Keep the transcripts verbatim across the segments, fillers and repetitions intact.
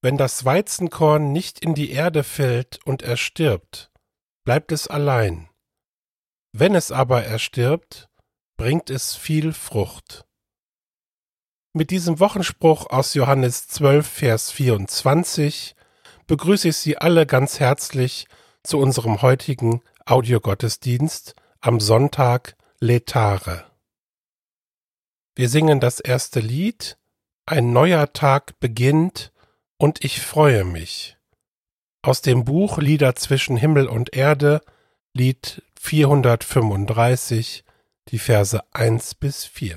Wenn das Weizenkorn nicht in die Erde fällt und erstirbt, bleibt es allein. Wenn es aber erstirbt, bringt es viel Frucht. Mit diesem Wochenspruch aus Johannes zwölf, Vers vierundzwanzig begrüße ich Sie alle ganz herzlich zu unserem heutigen Audiogottesdienst am Sonntag Letare. Wir singen das erste Lied, Ein neuer Tag beginnt und ich freue mich. Aus dem Buch Lieder zwischen Himmel und Erde, Lied vierhundertfünfunddreißig, die Verse eins bis vier.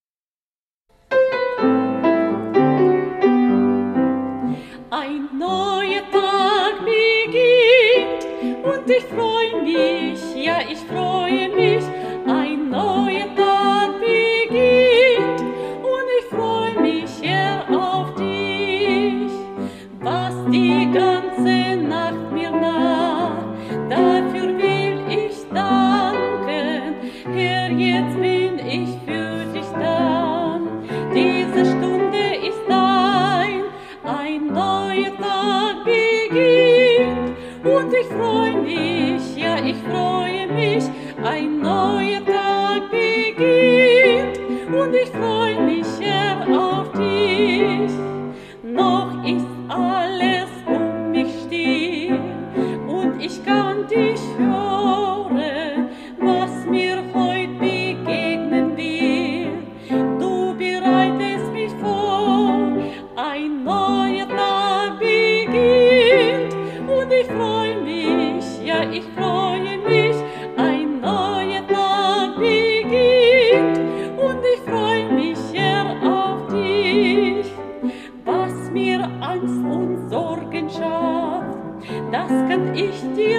Ein neuer Tag beginnt und ich freue mich, ja ich freue mich. Ein neuer Tag beginnt und ich freue mich, Herr, auf dich. Was die ganze Nacht mir nach, dafür will ich danken. Herr, jetzt bin ich für dich da. Diese Stunde ist dein, ein neuer Tag beginnt und ich freue mich, ja ich freue mich. Ein neuer Tag beginnt und ich freue mich, Herr, auf dich. Noch ist alles um mich still und ich kann dich hören, was mir heute begegnen will. Du bereitest mich vor, ein neuer Tag beginnt und ich freue mich, ja ich freue mich. Ein neuer Tag beginnt und ich freue mich, Herr, auf dich. Was mir Angst und Sorgen schafft, das kann ich dir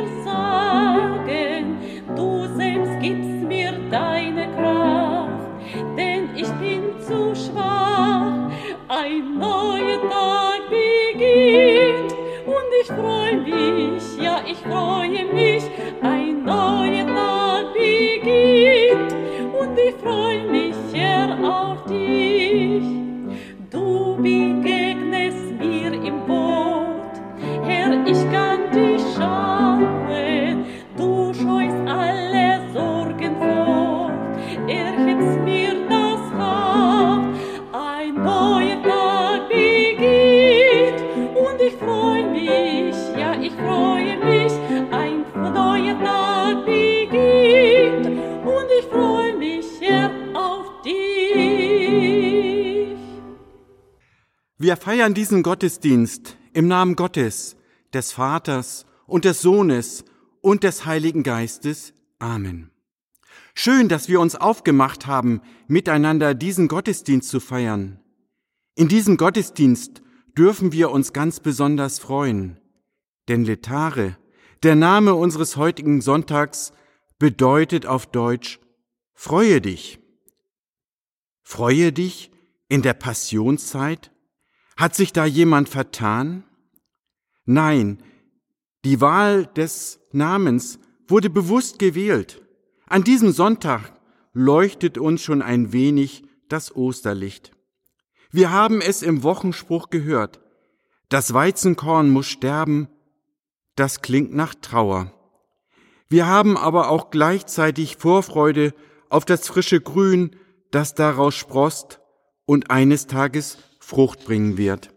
sagen. Du selbst gibst mir deine Kraft, denn ich bin zu schwach. Ein neuer Tag beginnt und ich freue mich, ja ich freue mich. Ein neuer Tag beginnt und ich freue mich, Herr, auf dich. Du begegnest mir im Boot, Herr, ich kann dich schauen. Du scheust alle Sorgen fort, erhebst mir das Haupt. Ein neuer Tag beginnt und ich freue mich, ja ich freue mich. Ein neuer Tag beginnt und ich freue mich, Herr, auf dich. Wir feiern diesen Gottesdienst im Namen Gottes, des Vaters und des Sohnes und des Heiligen Geistes. Amen. Schön, dass wir uns aufgemacht haben, miteinander diesen Gottesdienst zu feiern. In diesem Gottesdienst dürfen wir uns ganz besonders freuen, denn Letare, der Name unseres heutigen Sonntags, bedeutet auf Deutsch Freue dich. Freue dich in der Passionszeit? Hat sich da jemand vertan? Nein, die Wahl des Namens wurde bewusst gewählt. An diesem Sonntag leuchtet uns schon ein wenig das Osterlicht. Wir haben es im Wochenspruch gehört. Das Weizenkorn muss sterben, das klingt nach Trauer. Wir haben aber auch gleichzeitig Vorfreude auf das frische Grün, das daraus sproßt und eines Tages Frucht bringen wird.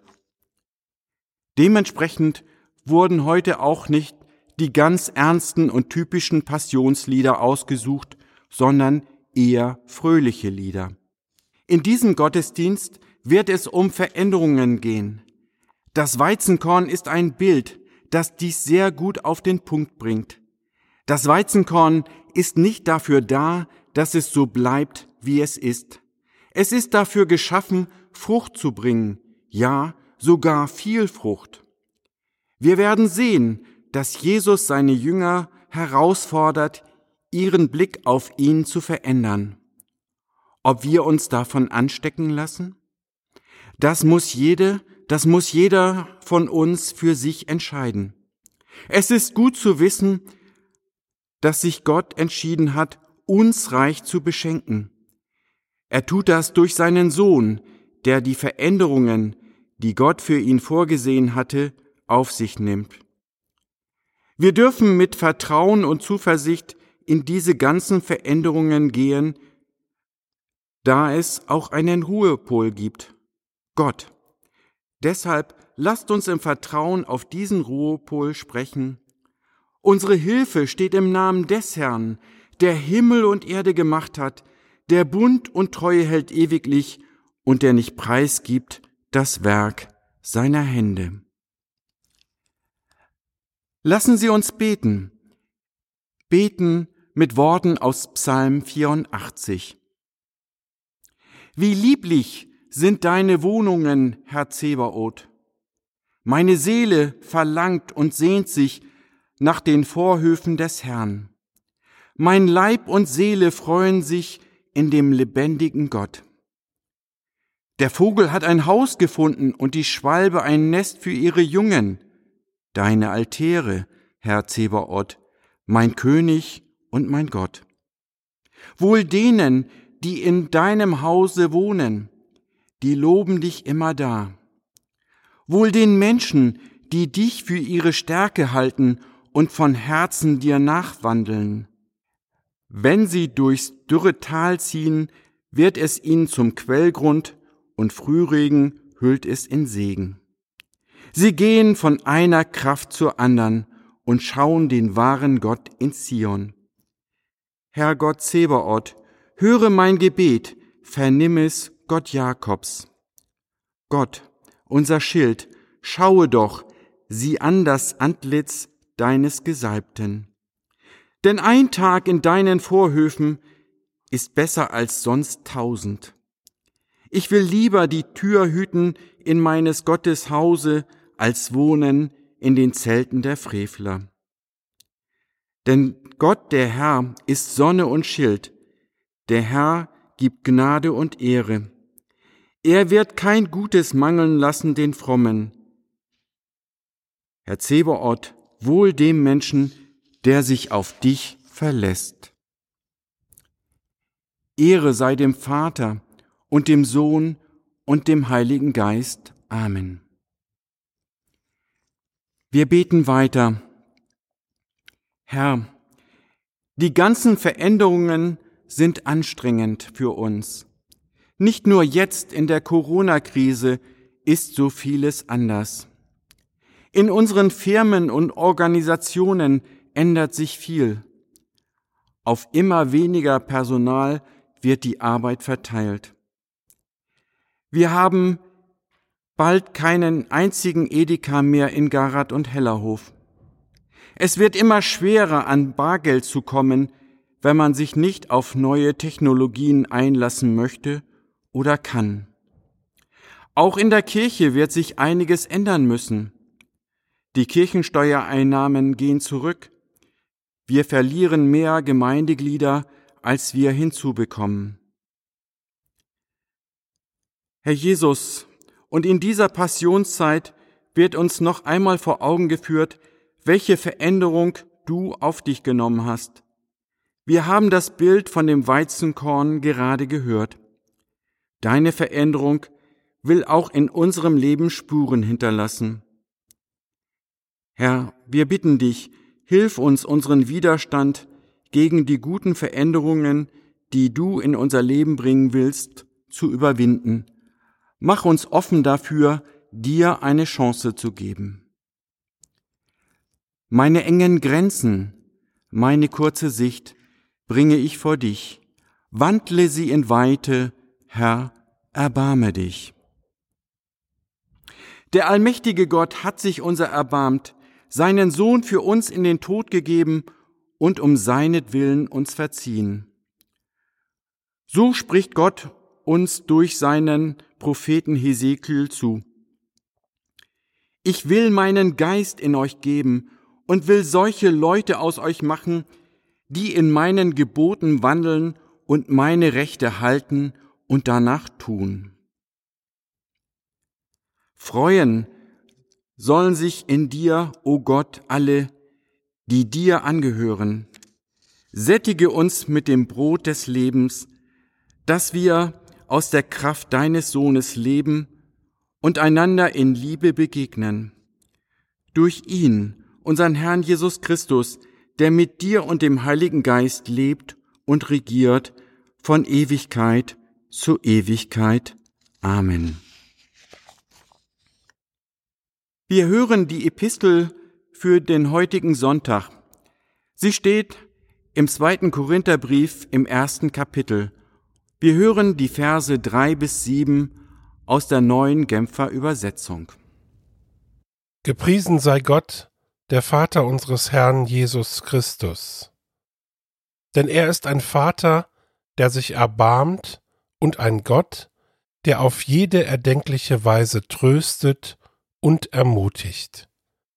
Dementsprechend wurden heute auch nicht die ganz ernsten und typischen Passionslieder ausgesucht, sondern eher fröhliche Lieder. In diesem Gottesdienst wird es um Veränderungen gehen. Das Weizenkorn ist ein Bild, das dies sehr gut auf den Punkt bringt. Das Weizenkorn ist nicht dafür da, dass es so bleibt, wie es ist. Es ist dafür geschaffen, Frucht zu bringen, ja, sogar viel Frucht. Wir werden sehen, dass Jesus seine Jünger herausfordert, ihren Blick auf ihn zu verändern. Ob wir uns davon anstecken lassen? Das muss jede, das muss jeder von uns für sich entscheiden. Es ist gut zu wissen, dass sich Gott entschieden hat, uns reich zu beschenken. Er tut das durch seinen Sohn, der die Veränderungen, die Gott für ihn vorgesehen hatte, auf sich nimmt. Wir dürfen mit Vertrauen und Zuversicht in diese ganzen Veränderungen gehen, da es auch einen Ruhepol gibt, Gott. Deshalb lasst uns im Vertrauen auf diesen Ruhepol sprechen. Unsere Hilfe steht im Namen des Herrn, der Himmel und Erde gemacht hat, der Bund und Treue hält ewiglich und der nicht preisgibt das Werk seiner Hände. Lassen Sie uns beten. Beten mit Worten aus Psalm vierundachtzig. Wie lieblich sind deine Wohnungen, Herr Zebaoth. Meine Seele verlangt und sehnt sich nach den Vorhöfen des Herrn. Mein Leib und Seele freuen sich in dem lebendigen Gott. Der Vogel hat ein Haus gefunden und die Schwalbe ein Nest für ihre Jungen. Deine Altäre, Herr Zebaoth, mein König und mein Gott. Wohl denen, die in deinem Hause wohnen, die loben dich immerdar. Wohl den Menschen, die dich für ihre Stärke halten und von Herzen dir nachwandeln. Wenn sie durchs dürre Tal ziehen, wird es ihnen zum Quellgrund und Frühregen hüllt es in Segen. Sie gehen von einer Kraft zur andern und schauen den wahren Gott in Zion. Herr Gott Zebaoth, höre mein Gebet, vernimm es, Gott Jakobs. Gott, unser Schild, schaue doch, sieh an das Antlitz deines Gesalbten. Denn ein Tag in deinen Vorhöfen ist besser als sonst tausend. Ich will lieber die Tür hüten in meines Gottes Hause, als wohnen in den Zelten der Frevler. Denn Gott, der Herr, ist Sonne und Schild. Der Herr gibt Gnade und Ehre. Er wird kein Gutes mangeln lassen den Frommen. Herr Zebaoth, wohl dem Menschen, der sich auf dich verlässt. Ehre sei dem Vater und dem Sohn und dem Heiligen Geist. Amen. Wir beten weiter. Herr, die ganzen Veränderungen sind anstrengend für uns. Nicht nur jetzt in der Corona-Krise ist so vieles anders. In unseren Firmen und Organisationen ändert sich viel. Auf immer weniger Personal wird die Arbeit verteilt. Wir haben bald keinen einzigen Edeka mehr in Garath und Hellerhof. Es wird immer schwerer, an Bargeld zu kommen, wenn man sich nicht auf neue Technologien einlassen möchte oder kann. Auch in der Kirche wird sich einiges ändern müssen. Die Kirchensteuereinnahmen gehen zurück. Wir verlieren mehr Gemeindeglieder, als wir hinzubekommen. Herr Jesus, und in dieser Passionszeit wird uns noch einmal vor Augen geführt, welche Veränderung du auf dich genommen hast. Wir haben das Bild von dem Weizenkorn gerade gehört. Deine Veränderung will auch in unserem Leben Spuren hinterlassen. Herr, wir bitten dich, hilf uns, unseren Widerstand gegen die guten Veränderungen, die du in unser Leben bringen willst, zu überwinden. Mach uns offen dafür, dir eine Chance zu geben. Meine engen Grenzen, meine kurze Sicht bringe ich vor dich. Wandle sie in Weite, Herr, erbarme dich. Der allmächtige Gott hat sich unser erbarmt, seinen Sohn für uns in den Tod gegeben und um seinetwillen uns verziehen. So spricht Gott uns durch seinen Propheten Hesekiel zu. Ich will meinen Geist in euch geben und will solche Leute aus euch machen, die in meinen Geboten wandeln und meine Rechte halten und danach tun. Freuen sollen sich in dir, o Gott, alle, die dir angehören. Sättige uns mit dem Brot des Lebens, dass wir aus der Kraft deines Sohnes leben und einander in Liebe begegnen. Durch ihn, unseren Herrn Jesus Christus, der mit dir und dem Heiligen Geist lebt und regiert von Ewigkeit zu Ewigkeit. Amen. Wir hören die Epistel für den heutigen Sonntag. Sie steht im zweiten Korintherbrief im ersten Kapitel. Wir hören die Verse drei bis sieben aus der neuen Genfer Übersetzung. Gepriesen sei Gott, der Vater unseres Herrn Jesus Christus. Denn er ist ein Vater, der sich erbarmt, und ein Gott, der auf jede erdenkliche Weise tröstet und ermutigt.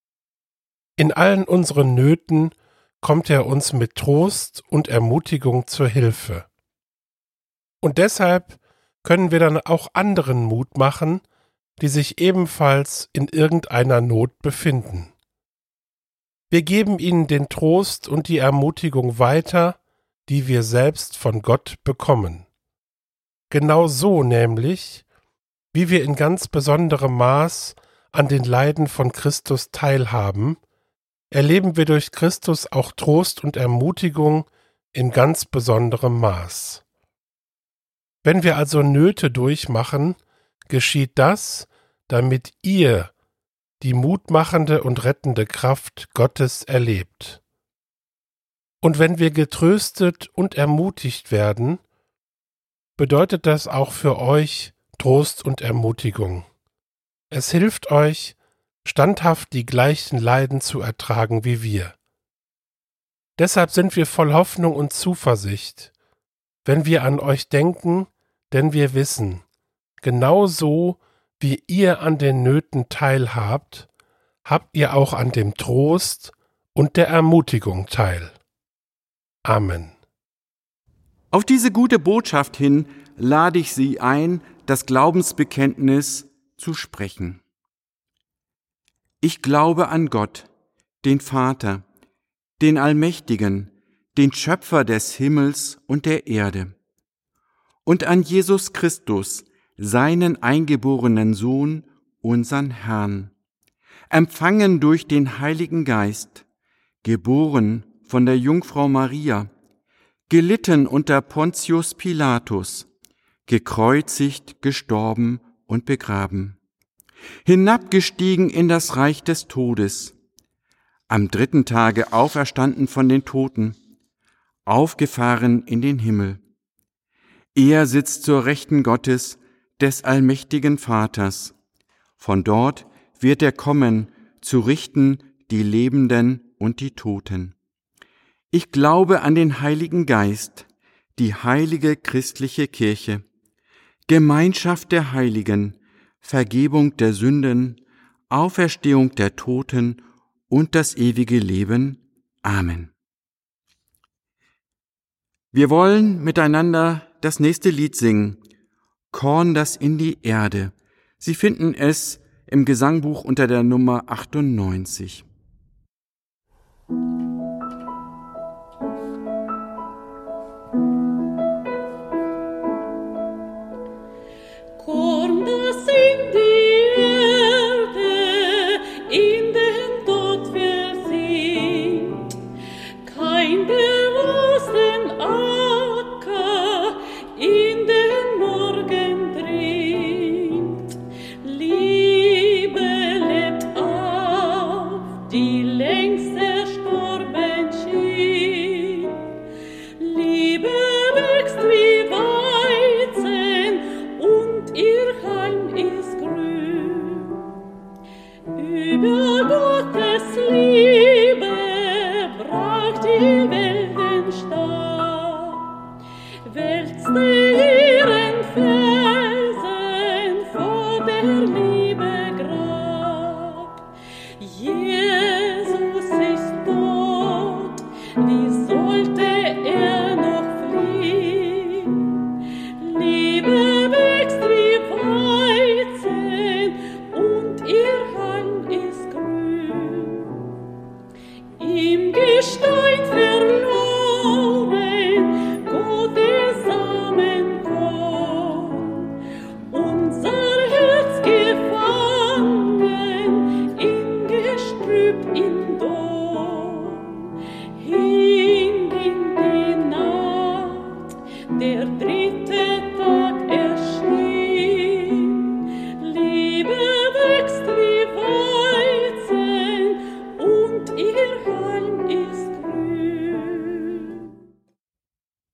In allen unseren Nöten kommt er uns mit Trost und Ermutigung zur Hilfe. Und deshalb können wir dann auch anderen Mut machen, die sich ebenfalls in irgendeiner Not befinden. Wir geben ihnen den Trost und die Ermutigung weiter, die wir selbst von Gott bekommen. Genau so nämlich, wie wir in ganz besonderem Maß an den Leiden von Christus teilhaben, erleben wir durch Christus auch Trost und Ermutigung in ganz besonderem Maß. Wenn wir also Nöte durchmachen, geschieht das, damit ihr die mutmachende und rettende Kraft Gottes erlebt. Und wenn wir getröstet und ermutigt werden, bedeutet das auch für euch Trost und Ermutigung. Es hilft euch, standhaft die gleichen Leiden zu ertragen wie wir. Deshalb sind wir voll Hoffnung und Zuversicht, wenn wir an euch denken, denn wir wissen, genau so wie ihr an den Nöten teilhabt, habt ihr auch an dem Trost und der Ermutigung teil. Amen. Auf diese gute Botschaft hin lade ich Sie ein, das Glaubensbekenntnis zu sprechen. Ich glaube an Gott, den Vater, den Allmächtigen, den Schöpfer des Himmels und der Erde, und an Jesus Christus, seinen eingeborenen Sohn, unseren Herrn, empfangen durch den Heiligen Geist, geboren von der Jungfrau Maria, gelitten unter Pontius Pilatus, gekreuzigt, gestorben und begraben, hinabgestiegen in das Reich des Todes, am dritten Tage auferstanden von den Toten, aufgefahren in den Himmel. Er sitzt zur Rechten Gottes, des allmächtigen Vaters. Von dort wird er kommen, zu richten die Lebenden und die Toten. Ich glaube an den Heiligen Geist, die heilige christliche Kirche, Gemeinschaft der Heiligen, Vergebung der Sünden, Auferstehung der Toten und das ewige Leben. Amen. Wir wollen miteinander das nächste Lied singen, Korn, das in die Erde. Sie finden es im Gesangbuch unter der Nummer achtundneunzig. Korn, das in die Erde, in den Tod versinkt, kein bewussten Acker in den Morgen dringt. Liebe lebt auf, die längst erstorben schien. Liebe wächst wie Weizen und ihr Heim ist grün. Über Gottes Liebe brach die Welt den Stab, wälzte ihren Felsen vor der Liebe Grab. Jesus ist tot, wie sollte er noch fliehen? Liebe wächst wie Weizen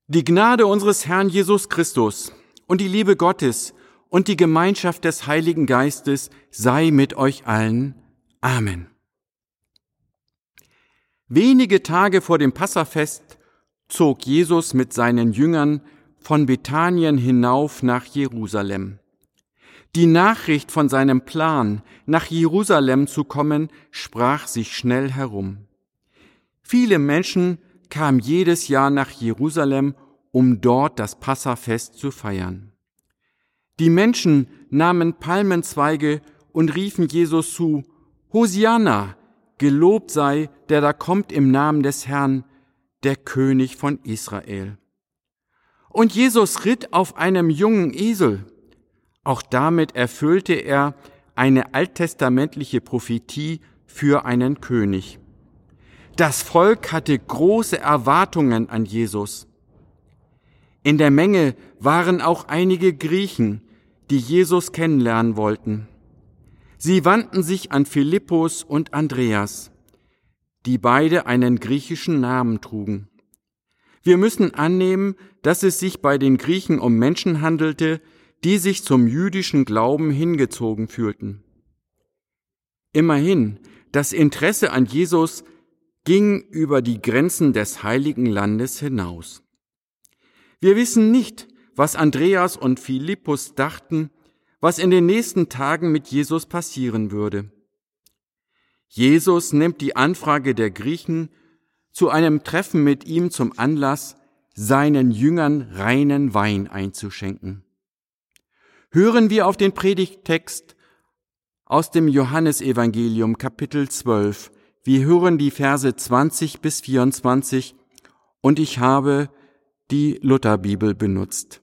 Die Gnade unseres Herrn Jesus Christus und die Liebe Gottes und die Gemeinschaft des Heiligen Geistes sei mit euch allen. Amen. Wenige Tage vor dem Passafest zog Jesus mit seinen Jüngern von Bethanien hinauf nach Jerusalem. Die Nachricht von seinem Plan, nach Jerusalem zu kommen, sprach sich schnell herum. Viele Menschen kamen jedes Jahr nach Jerusalem, um dort das Passafest zu feiern. Die Menschen nahmen Palmenzweige und riefen Jesus zu: Hosianna, gelobt sei, der da kommt im Namen des Herrn, der König von Israel. Und Jesus ritt auf einem jungen Esel. Auch damit erfüllte er eine alttestamentliche Prophetie für einen König. Das Volk hatte große Erwartungen an Jesus. In der Menge waren auch einige Griechen, die Jesus kennenlernen wollten. Sie wandten sich an Philippus und Andreas, die beide einen griechischen Namen trugen. Wir müssen annehmen, dass es sich bei den Griechen um Menschen handelte, die sich zum jüdischen Glauben hingezogen fühlten. Immerhin, das Interesse an Jesus ging über die Grenzen des Heiligen Landes hinaus. Wir wissen nicht, was Andreas und Philippus dachten, was in den nächsten Tagen mit Jesus passieren würde. Jesus nimmt die Anfrage der Griechen zu einem Treffen mit ihm zum Anlass, seinen Jüngern reinen Wein einzuschenken. Hören wir auf den Predigttext aus dem Johannesevangelium Kapitel zwölf. Wir hören die Verse zwanzig bis vierundzwanzig und ich habe die Lutherbibel benutzt.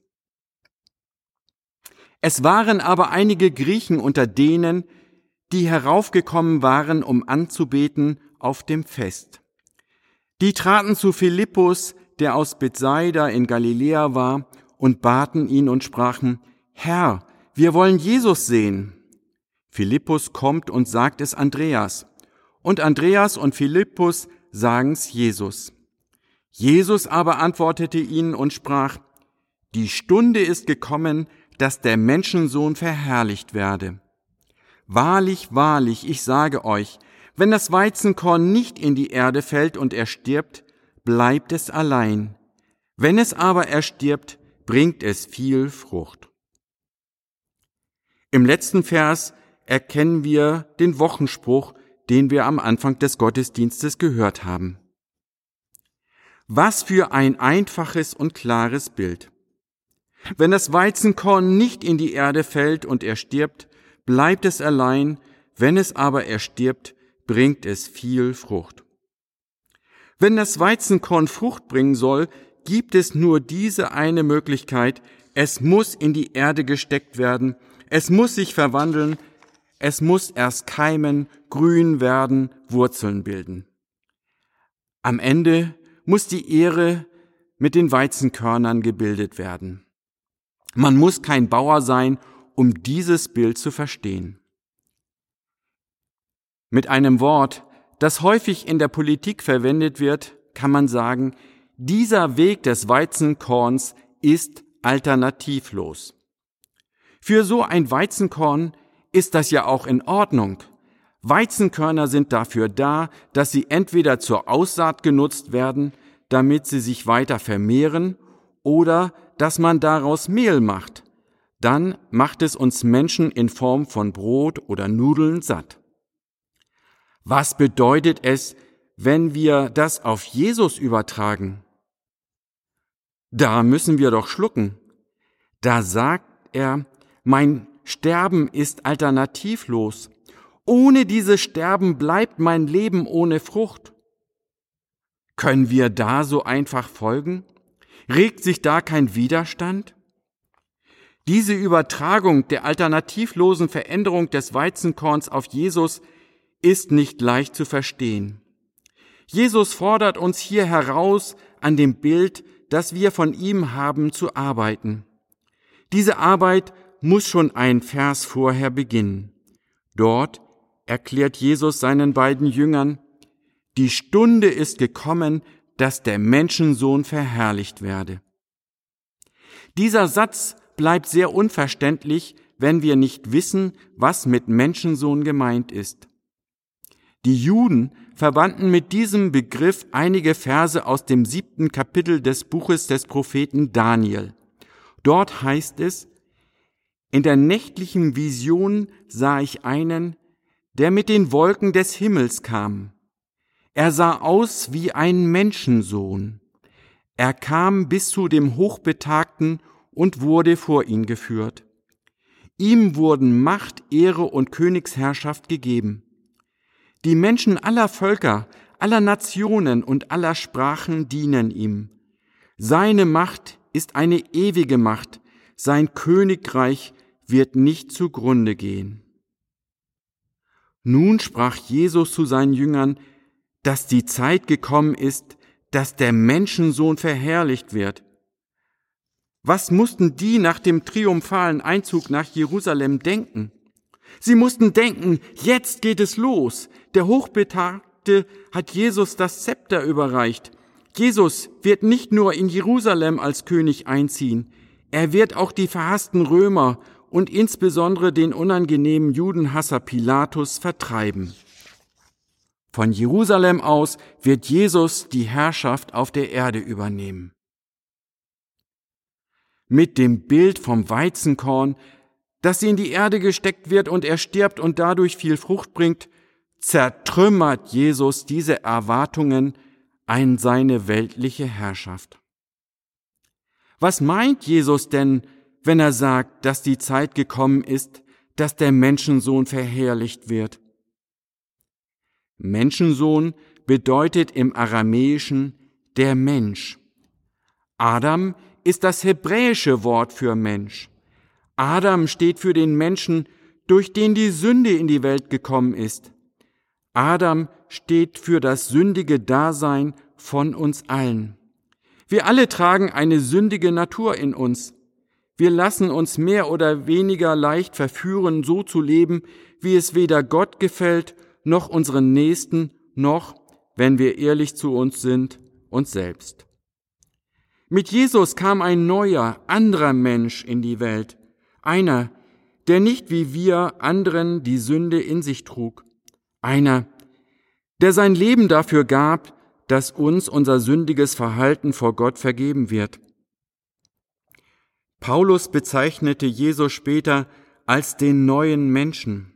Es waren aber einige Griechen unter denen, die heraufgekommen waren, um anzubeten auf dem Fest. Die traten zu Philippus, der aus Bethsaida in Galiläa war, und baten ihn und sprachen: Herr, wir wollen Jesus sehen. Philippus kommt und sagt es Andreas. Und Andreas und Philippus sagen's Jesus. Jesus aber antwortete ihnen und sprach: Die Stunde ist gekommen, dass der Menschensohn verherrlicht werde. Wahrlich, wahrlich, ich sage euch, wenn das Weizenkorn nicht in die Erde fällt und erstirbt, bleibt es allein. Wenn es aber erstirbt, bringt es viel Frucht. Im letzten Vers erkennen wir den Wochenspruch, den wir am Anfang des Gottesdienstes gehört haben. Was für ein einfaches und klares Bild. Wenn das Weizenkorn nicht in die Erde fällt und erstirbt, bleibt es allein, wenn es aber erstirbt, bringt es viel Frucht. Wenn das Weizenkorn Frucht bringen soll, gibt es nur diese eine Möglichkeit: Es muss in die Erde gesteckt werden, es muss sich verwandeln, es muss erst keimen, grün werden, Wurzeln bilden. Am Ende muss die Ähre mit den Weizenkörnern gebildet werden. Man muss kein Bauer sein, um dieses Bild zu verstehen. Mit einem Wort, das häufig in der Politik verwendet wird, kann man sagen: Dieser Weg des Weizenkorns ist alternativlos. Für so ein Weizenkorn ist das ja auch in Ordnung. Weizenkörner sind dafür da, dass sie entweder zur Aussaat genutzt werden, damit sie sich weiter vermehren, oder dass man daraus Mehl macht. Dann macht es uns Menschen in Form von Brot oder Nudeln satt. Was bedeutet es, wenn wir das auf Jesus übertragen? Da müssen wir doch schlucken. Da sagt er: Mein Sterben ist alternativlos. Ohne dieses Sterben bleibt mein Leben ohne Frucht. Können wir da so einfach folgen? Regt sich da kein Widerstand? Diese Übertragung der alternativlosen Veränderung des Weizenkorns auf Jesus ist nicht leicht zu verstehen. Jesus fordert uns hier heraus, an dem Bild, das wir von ihm haben, zu arbeiten. Diese Arbeit muss schon ein Vers vorher beginnen. Dort erklärt Jesus seinen beiden Jüngern: Die Stunde ist gekommen, dass der Menschensohn verherrlicht werde. Dieser Satz bleibt sehr unverständlich, wenn wir nicht wissen, was mit Menschensohn gemeint ist. Die Juden verwandten mit diesem Begriff einige Verse aus dem siebten Kapitel des Buches des Propheten Daniel. Dort heißt es: In der nächtlichen Vision sah ich einen, der mit den Wolken des Himmels kam. Er sah aus wie ein Menschensohn. Er kam bis zu dem Hochbetagten und wurde vor ihn geführt. Ihm wurden Macht, Ehre und Königsherrschaft gegeben. Die Menschen aller Völker, aller Nationen und aller Sprachen dienen ihm. Seine Macht ist eine ewige Macht, sein Königreich wird nicht zugrunde gehen. Nun sprach Jesus zu seinen Jüngern, dass die Zeit gekommen ist, dass der Menschensohn verherrlicht wird. Was mussten die nach dem triumphalen Einzug nach Jerusalem denken? Sie mussten denken, jetzt geht es los. Der Hochbetagte hat Jesus das Zepter überreicht. Jesus wird nicht nur in Jerusalem als König einziehen, er wird auch die verhassten Römer und insbesondere den unangenehmen Judenhasser Pilatus vertreiben. Von Jerusalem aus wird Jesus die Herrschaft auf der Erde übernehmen. Mit dem Bild vom Weizenkorn, das in die Erde gesteckt wird und er stirbt und dadurch viel Frucht bringt, zertrümmert Jesus diese Erwartungen an seine weltliche Herrschaft. Was meint Jesus denn, wenn er sagt, dass die Zeit gekommen ist, dass der Menschensohn verherrlicht wird? Menschensohn bedeutet im Aramäischen der Mensch. Adam ist das hebräische Wort für Mensch. Adam steht für den Menschen, durch den die Sünde in die Welt gekommen ist. Adam steht für das sündige Dasein von uns allen. Wir alle tragen eine sündige Natur in uns. Wir lassen uns mehr oder weniger leicht verführen, so zu leben, wie es weder Gott gefällt, noch unseren Nächsten, noch, wenn wir ehrlich zu uns sind, uns selbst. Mit Jesus kam ein neuer, anderer Mensch in die Welt. Einer, der nicht wie wir anderen die Sünde in sich trug. Einer, der sein Leben dafür gab, dass uns unser sündiges Verhalten vor Gott vergeben wird. Paulus bezeichnete Jesus später als den neuen Menschen.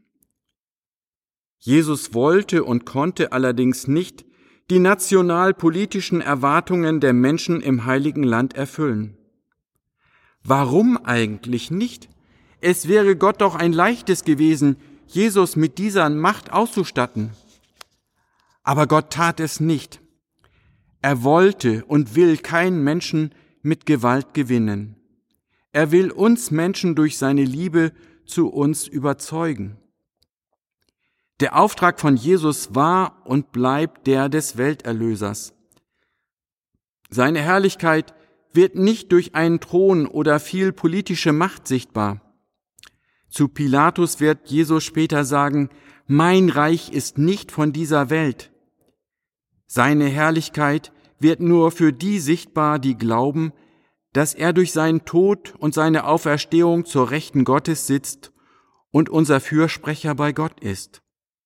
Jesus wollte und konnte allerdings nicht die nationalpolitischen Erwartungen der Menschen im Heiligen Land erfüllen. Warum eigentlich nicht? Es wäre Gott doch ein leichtes gewesen, Jesus mit dieser Macht auszustatten. Aber Gott tat es nicht. Er wollte und will keinen Menschen mit Gewalt gewinnen. Er will uns Menschen durch seine Liebe zu uns überzeugen. Der Auftrag von Jesus war und bleibt der des Welterlösers. Seine Herrlichkeit wird nicht durch einen Thron oder viel politische Macht sichtbar. Zu Pilatus wird Jesus später sagen, mein Reich ist nicht von dieser Welt. Seine Herrlichkeit wird nur für die sichtbar, die glauben, dass er durch seinen Tod und seine Auferstehung zur Rechten Gottes sitzt und unser Fürsprecher bei Gott ist.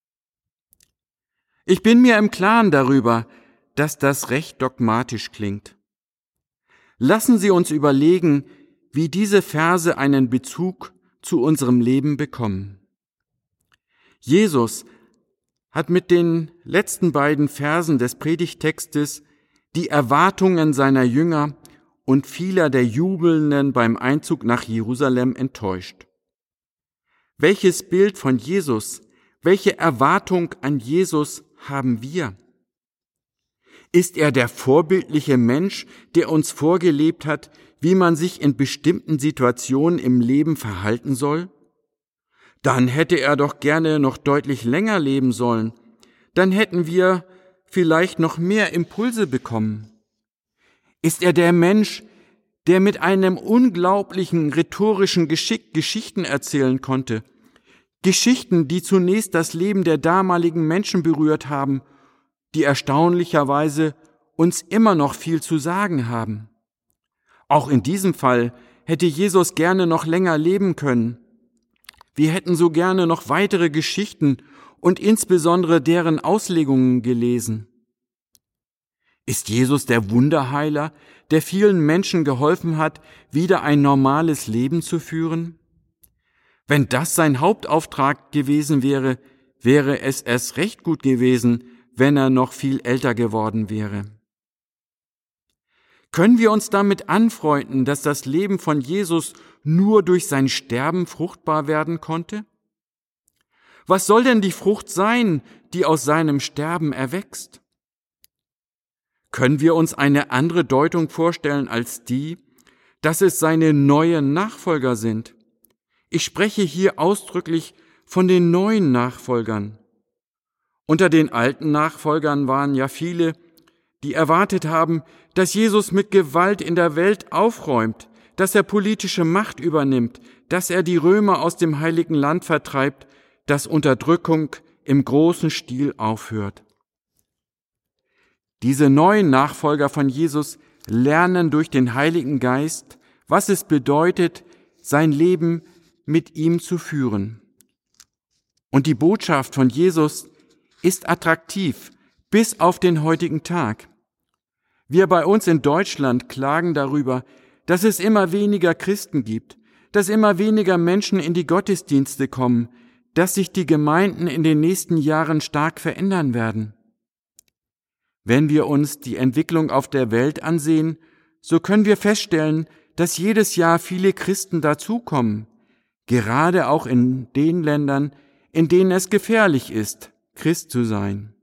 Ich bin mir im Klaren darüber, dass das recht dogmatisch klingt. Lassen Sie uns überlegen, wie diese Verse einen Bezug zu unserem Leben bekommen. Jesus hat mit den letzten beiden Versen des Predigttextes die Erwartungen seiner Jünger und vieler der Jubelnden beim Einzug nach Jerusalem enttäuscht. Welches Bild von Jesus, welche Erwartung an Jesus haben wir? Ist er der vorbildliche Mensch, der uns vorgelebt hat, wie man sich in bestimmten Situationen im Leben verhalten soll? Dann hätte er doch gerne noch deutlich länger leben sollen. Dann hätten wir vielleicht noch mehr Impulse bekommen. Ist er der Mensch, der mit einem unglaublichen rhetorischen Geschick Geschichten erzählen konnte? Geschichten, die zunächst das Leben der damaligen Menschen berührt haben, die erstaunlicherweise uns immer noch viel zu sagen haben. Auch in diesem Fall hätte Jesus gerne noch länger leben können. Wir hätten so gerne noch weitere Geschichten und insbesondere deren Auslegungen gelesen. Ist Jesus der Wunderheiler, der vielen Menschen geholfen hat, wieder ein normales Leben zu führen? Wenn das sein Hauptauftrag gewesen wäre, wäre es erst recht gut gewesen, wenn er noch viel älter geworden wäre. Können wir uns damit anfreunden, dass das Leben von Jesus nur durch sein Sterben fruchtbar werden konnte? Was soll denn die Frucht sein, die aus seinem Sterben erwächst? Können wir uns eine andere Deutung vorstellen als die, dass es seine neuen Nachfolger sind? Ich spreche hier ausdrücklich von den neuen Nachfolgern. Unter den alten Nachfolgern waren ja viele, die erwartet haben, dass Jesus mit Gewalt in der Welt aufräumt, dass er politische Macht übernimmt, dass er die Römer aus dem Heiligen Land vertreibt, dass Unterdrückung im großen Stil aufhört. Diese neuen Nachfolger von Jesus lernen durch den Heiligen Geist, was es bedeutet, sein Leben mit ihm zu führen. Und die Botschaft von Jesus ist attraktiv bis auf den heutigen Tag. Wir bei uns in Deutschland klagen darüber, dass es immer weniger Christen gibt, dass immer weniger Menschen in die Gottesdienste kommen, dass sich die Gemeinden in den nächsten Jahren stark verändern werden. Wenn wir uns die Entwicklung auf der Welt ansehen, so können wir feststellen, dass jedes Jahr viele Christen dazukommen, gerade auch in den Ländern, in denen es gefährlich ist, Christ zu sein.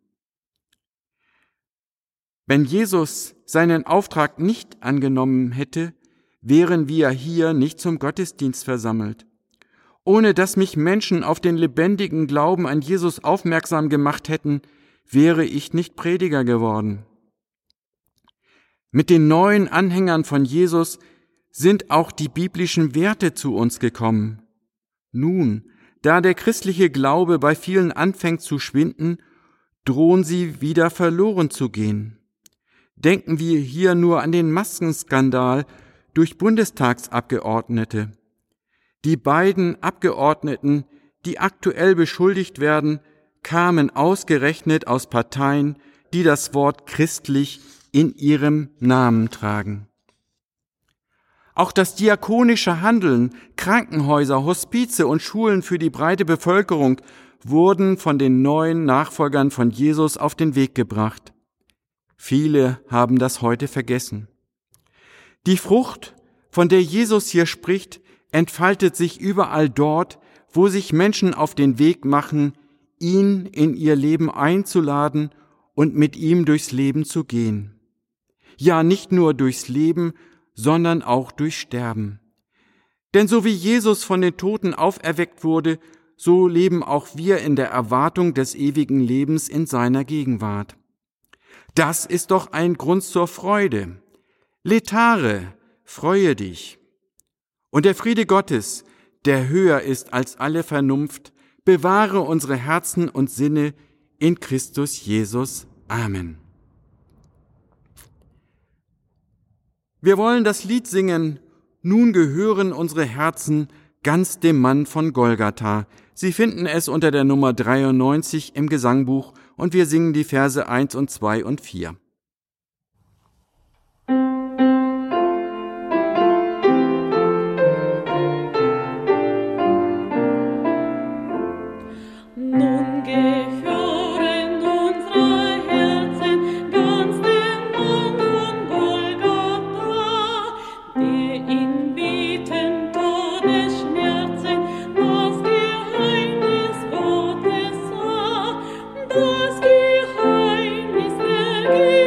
Wenn Jesus seinen Auftrag nicht angenommen hätte, wären wir hier nicht zum Gottesdienst versammelt. Ohne dass mich Menschen auf den lebendigen Glauben an Jesus aufmerksam gemacht hätten, wäre ich nicht Prediger geworden. Mit den neuen Anhängern von Jesus sind auch die biblischen Werte zu uns gekommen. Nun, da der christliche Glaube bei vielen anfängt zu schwinden, drohen sie wieder verloren zu gehen. Denken wir hier nur an den Maskenskandal durch Bundestagsabgeordnete. Die beiden Abgeordneten, die aktuell beschuldigt werden, kamen ausgerechnet aus Parteien, die das Wort christlich in ihrem Namen tragen. Auch das diakonische Handeln, Krankenhäuser, Hospize und Schulen für die breite Bevölkerung wurden von den neuen Nachfolgern von Jesus auf den Weg gebracht. Viele haben das heute vergessen. Die Frucht, von der Jesus hier spricht, entfaltet sich überall dort, wo sich Menschen auf den Weg machen, ihn in ihr Leben einzuladen und mit ihm durchs Leben zu gehen. Ja, nicht nur durchs Leben, sondern auch durch Sterben. Denn so wie Jesus von den Toten auferweckt wurde, so leben auch wir in der Erwartung des ewigen Lebens in seiner Gegenwart. Das ist doch ein Grund zur Freude. Letare, freue dich. Und der Friede Gottes, der höher ist als alle Vernunft, bewahre unsere Herzen und Sinne in Christus Jesus. Amen. Wir wollen das Lied singen, nun gehören unsere Herzen ganz dem Mann von Golgatha. Sie finden es unter der Nummer dreiundneunzig im Gesangbuch und wir singen die Verse eins und zwei und vier. Nun gehören unsere Herzen ganz dem Mann von Golgatha, der inmitten Todesschmerzen das Geheimnis Gottes sah, das Geheimnis der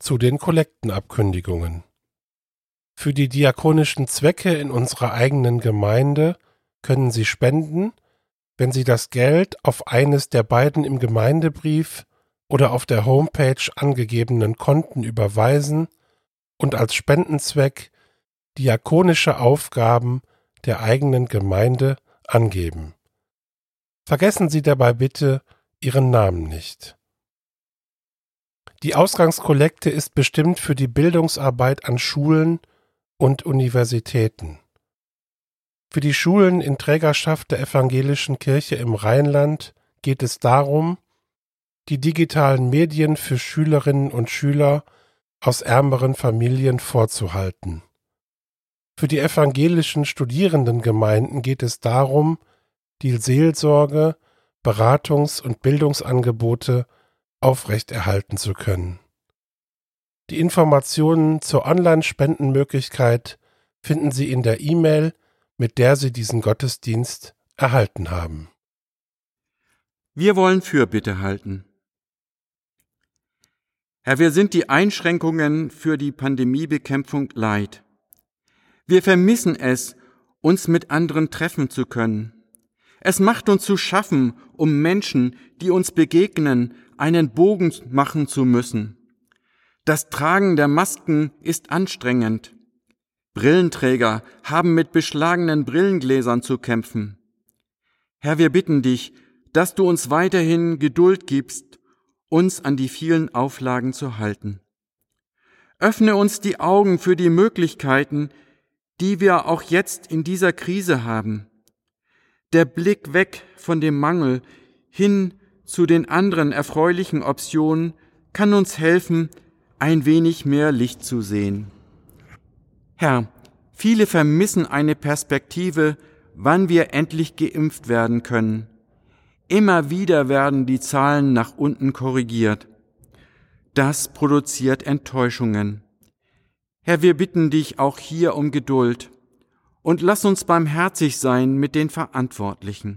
zu den Kollektenabkündigungen. Für die diakonischen Zwecke in unserer eigenen Gemeinde können Sie spenden, wenn Sie das Geld auf eines der beiden im Gemeindebrief oder auf der Homepage angegebenen Konten überweisen und als Spendenzweck diakonische Aufgaben der eigenen Gemeinde angeben. Vergessen Sie dabei bitte Ihren Namen nicht. Die Ausgangskollekte ist bestimmt für die Bildungsarbeit an Schulen und Universitäten. Für die Schulen in Trägerschaft der Evangelischen Kirche im Rheinland geht es darum, die digitalen Medien für Schülerinnen und Schüler aus ärmeren Familien vorzuhalten. Für die evangelischen Studierendengemeinden geht es darum, die Seelsorge, Beratungs- und Bildungsangebote aufrechterhalten zu können. Die Informationen zur Online-Spendenmöglichkeit finden Sie in der E-Mail, mit der Sie diesen Gottesdienst erhalten haben. Wir wollen Fürbitte halten. Herr, wir sind die Einschränkungen für die Pandemiebekämpfung leid. Wir vermissen es, uns mit anderen treffen zu können. Es macht uns zu schaffen, um Menschen, die uns begegnen, einen Bogen machen zu müssen. Das Tragen der Masken ist anstrengend. Brillenträger haben mit beschlagenen Brillengläsern zu kämpfen. Herr, wir bitten dich, dass du uns weiterhin Geduld gibst, uns an die vielen Auflagen zu halten. Öffne uns die Augen für die Möglichkeiten, die wir auch jetzt in dieser Krise haben. Der Blick weg von dem Mangel hin zu den anderen erfreulichen Optionen kann uns helfen, ein wenig mehr Licht zu sehen. Herr, viele vermissen eine Perspektive, wann wir endlich geimpft werden können. Immer wieder werden die Zahlen nach unten korrigiert. Das produziert Enttäuschungen. Herr, wir bitten dich auch hier um Geduld und lass uns barmherzig sein mit den Verantwortlichen.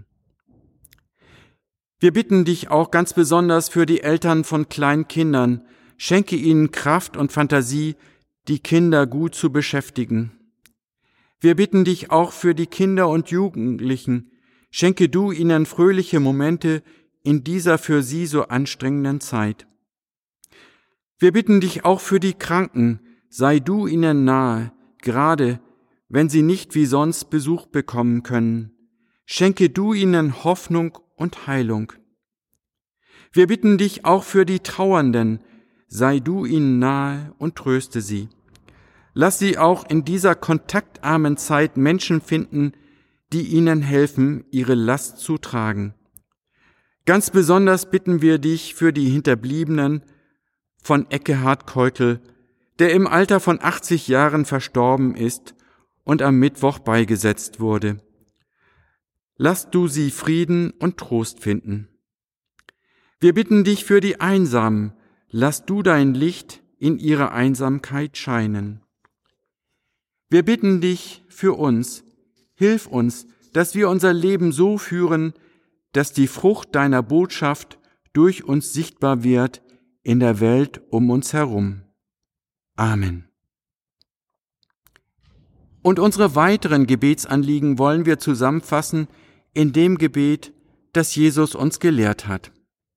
Wir bitten dich auch ganz besonders für die Eltern von kleinen Kindern. Schenke ihnen Kraft und Fantasie, die Kinder gut zu beschäftigen. Wir bitten dich auch für die Kinder und Jugendlichen. Schenke du ihnen fröhliche Momente in dieser für sie so anstrengenden Zeit. Wir bitten dich auch für die Kranken. Sei du ihnen nahe, gerade wenn sie nicht wie sonst Besuch bekommen können. Schenke du ihnen Hoffnung und Heilung. Wir bitten dich auch für die Trauernden. Sei du ihnen nahe und tröste sie. Lass sie auch in dieser kontaktarmen Zeit Menschen finden, die ihnen helfen, ihre Last zu tragen. Ganz besonders bitten wir dich für die Hinterbliebenen von Ekkehard Keutel, der im Alter von achtzig Jahren verstorben ist und am Mittwoch beigesetzt wurde. Lass du sie Frieden und Trost finden. Wir bitten dich für die Einsamen, lass du dein Licht in ihrer Einsamkeit scheinen. Wir bitten dich für uns, hilf uns, dass wir unser Leben so führen, dass die Frucht deiner Botschaft durch uns sichtbar wird in der Welt um uns herum. Amen. Und unsere weiteren Gebetsanliegen wollen wir zusammenfassen in dem Gebet, das Jesus uns gelehrt hat.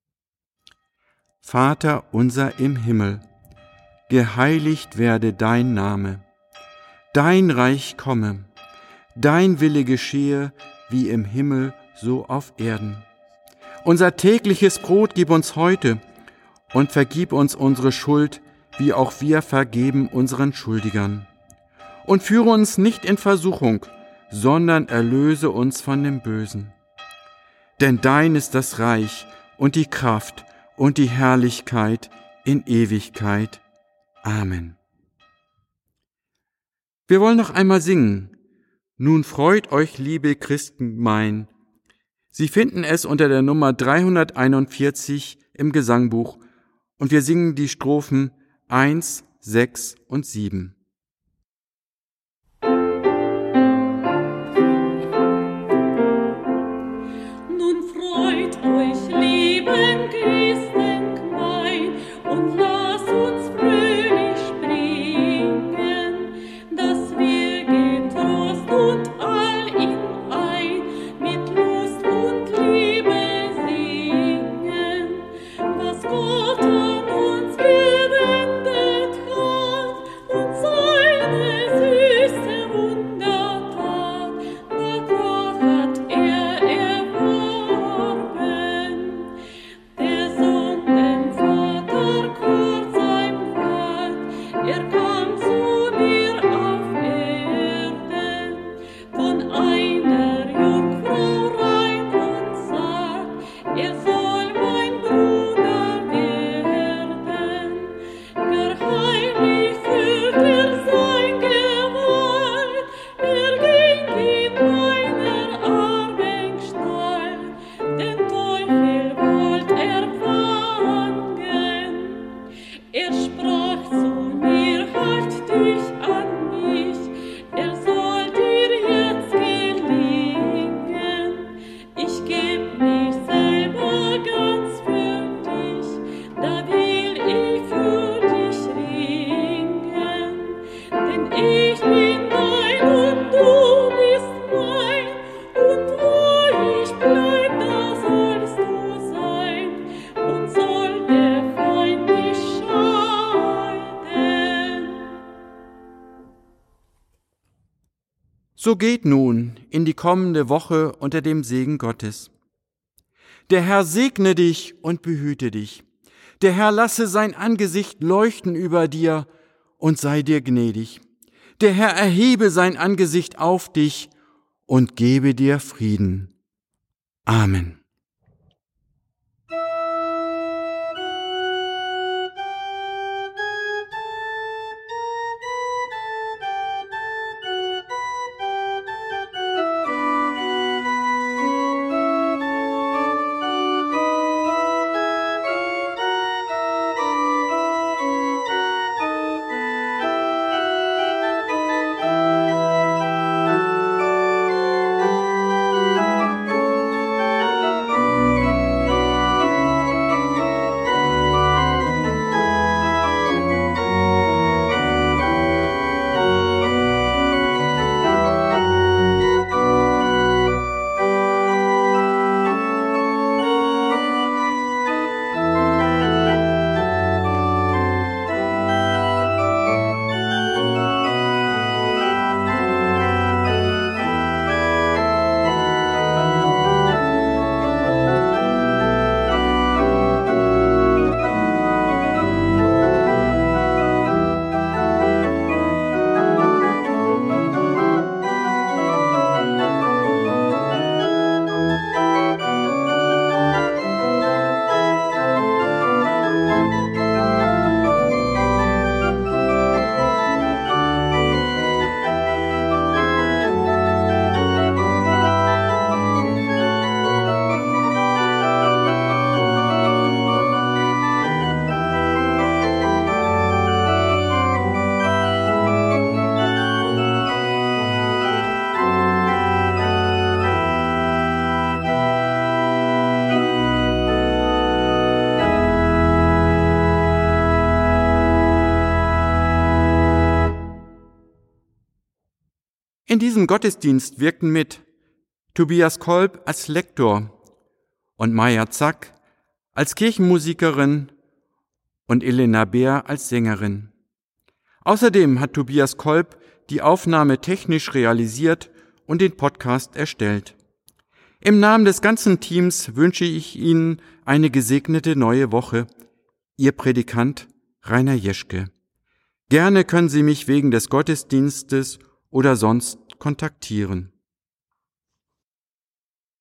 Vater unser im Himmel, geheiligt werde dein Name. Dein Reich komme, dein Wille geschehe, wie im Himmel, so auf Erden. Unser tägliches Brot gib uns heute und vergib uns unsere Schuld, wie auch wir vergeben unseren Schuldigern. Und führe uns nicht in Versuchung, sondern erlöse uns von dem Bösen. Denn dein ist das Reich und die Kraft und die Herrlichkeit in Ewigkeit. Amen. Wir wollen noch einmal singen. Nun freut euch, liebe Christen mein. Sie finden es unter der Nummer dreihunderteinundvierzig im Gesangbuch und wir singen die Strophen eins, sechs und sieben. Nun freut euch, lieben Christen gemein, und lasst uns fröhlich Er kam zu mir auf Erden, von einer Jungfrau rein und sagt, er soll mein Bruder werden. Geheimlich fühlt er sein Gewalt, er ging in meiner Armen Stall, den Teufel wollt er fangen. Er sprach zu mir, halt dich an mich, er soll dir jetzt gelingen. Ich geb mich selber ganz für dich, da will ich für dich ringen. Denn ich bin dein und du bist mein, und wo ich bleib, da sollst du sein, und soll der Feind mich scheiden. So geht nun in die kommende Woche unter dem Segen Gottes. Der Herr segne dich und behüte dich. Der Herr lasse sein Angesicht leuchten über dir und sei dir gnädig. Der Herr erhebe sein Angesicht auf dich und gebe dir Frieden. Amen. In diesem Gottesdienst wirkten mit Tobias Kolb als Lektor und Maja Zack als Kirchenmusikerin und Elena Beer als Sängerin. Außerdem hat Tobias Kolb die Aufnahme technisch realisiert und den Podcast erstellt. Im Namen des ganzen Teams wünsche ich Ihnen eine gesegnete neue Woche. Ihr Predikant Rainer Jeschke. Gerne können Sie mich wegen des Gottesdienstes oder sonst kontaktieren.